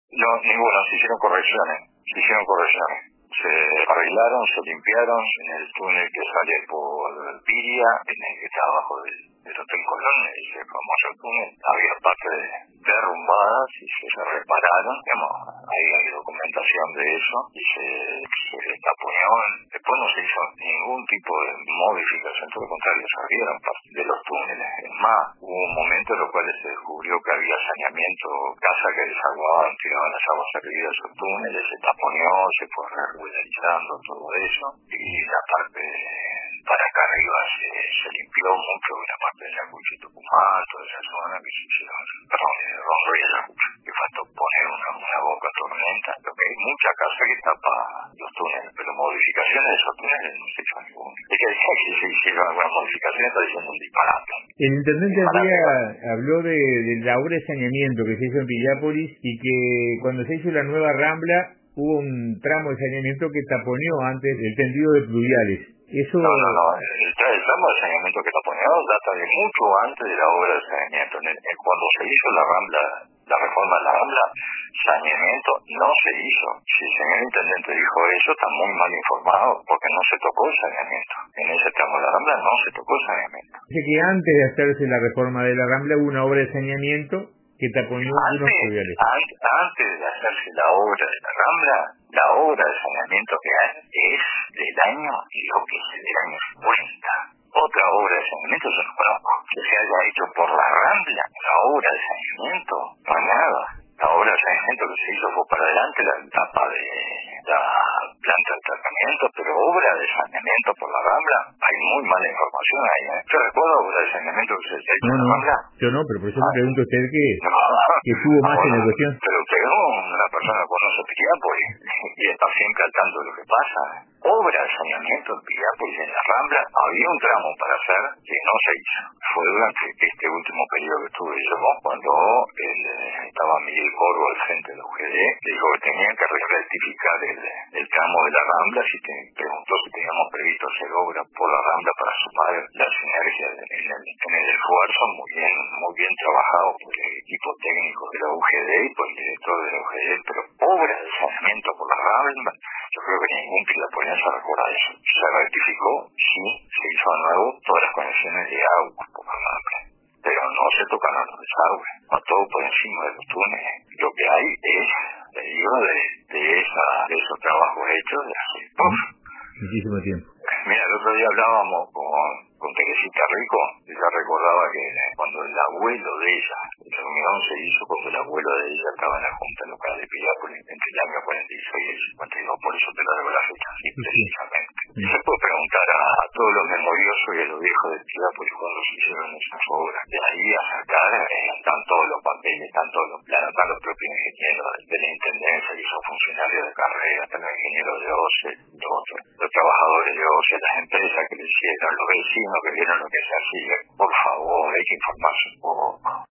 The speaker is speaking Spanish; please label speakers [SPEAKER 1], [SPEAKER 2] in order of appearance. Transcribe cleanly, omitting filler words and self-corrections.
[SPEAKER 1] No, ninguna, se hicieron correcciones. Se arreglaron, se limpiaron en el túnel que sale por Piria, en el que está abajo del Hotel Colón, ese famoso túnel. Había partes derrumbadas y se repararon, digamos, hay documentación de eso y se taponó. Después no se hizo ningún tipo de modificación, todo lo contrario, se abrieron partes de los túneles. Es más, hubo un momento en los cuales se descubrió que había saneamiento, casa que desaguaban, tiraban las aguas servidas a esos túneles, se taponeó, se fue regularizando todo eso, y la parte para acá arriba se limpió mucho, la parte de Yacucho y Tucumán, toda esa zona que se hicieron, perdón, Rondó y Ayacucho, que faltó poner una boca tormenta, lo que hay mucha casa que tapa los túneles, pero modificaciones de esos túneles no se hizo ninguna. Es que decía que se hicieron algunas modificaciones, está diciendo un disparate.
[SPEAKER 2] El intendente Ardila habló de la obra de saneamiento que se hizo en Pillápolis y que cuando se hizo la nueva Rambla hubo un tramo de saneamiento que taponeó antes el tendido de pluviales. Eso...
[SPEAKER 1] No. El tramo de saneamiento que taponeó data de mucho antes de la obra de saneamiento. Cuando se hizo la Rambla, la reforma de la Rambla, saneamiento no se hizo. Si el señor intendente dijo eso, está muy mal informado, porque no se tocó el saneamiento. En ese tramo de la Rambla no se tocó el saneamiento.
[SPEAKER 2] Dice que antes de hacerse la reforma de la Rambla hubo una obra de saneamiento que taponeó unos pluviales.
[SPEAKER 1] Antes de hacerse la obra de la Rambla, la obra de saneamiento que hay es del año y lo que es del año 50. Otra obra de saneamiento yo no conozco que se haya hecho por la Rambla. La obra de saneamiento, no hay nada. La obra de saneamiento que se hizo fue para adelante la etapa de la planta de tratamiento, pero obra de saneamiento por la Rambla, hay muy mala información ahí. ¿Usted recuerda obra de saneamiento que se ha hecho en la Rambla?
[SPEAKER 2] Yo no, pero por eso le pregunto a usted que estuvo más en la cuestión.
[SPEAKER 1] Pero usted es una persona que conoce Piriápolis y está siempre al tanto de lo que pasa. Obra de saneamiento en Piriápolis, en la Rambla, había un tramo para hacer que no se hizo. Fue durante este último periodo que estuve yo, cuando estaba Miguel Corvo al frente de la UGD, le dijo que tenían que rectificar el tramo de la Rambla, preguntó si teníamos previsto hacer obra por la Rambla para sumar la sinergia en el esfuerzo, muy bien trabajado por el equipo técnico de la UGD y por el director de la UGD, pero obra de saneamiento por la Rambla, yo creo que ningún pilapolense recuerda eso. Se rectificó, sí, se hizo de nuevo todas las conexiones de agua por la Rambla, pero no se tocaron los desagües, no todo por encima de los túneles. Lo que hay es, le digo, de esos trabajos hechos de hace
[SPEAKER 2] muchísimo tiempo.
[SPEAKER 1] Mira, el otro día hablábamos con Teresita Rico, ella recordaba que cuando el abuelo de ella, la reunión se hizo cuando el abuelo de ella estaba en la Junta Local de Piriápolis entre el año 46 y el 52, por eso te lo debo la fecha así precisamente. Se puede preguntar a todos los memoriosos y a los viejos de Piriápolis cuando se hicieron esas obras. De ahí a sacar, están todos los papeles, están todos los planos, están los propios ingenieros de la intendencia, que son funcionarios de carrera, están los ingenieros de OCE, los trabajadores de OCE, las empresas que le hicieron, los vecinos que vieron lo que se hacía. Por favor, hay que informarse un poco.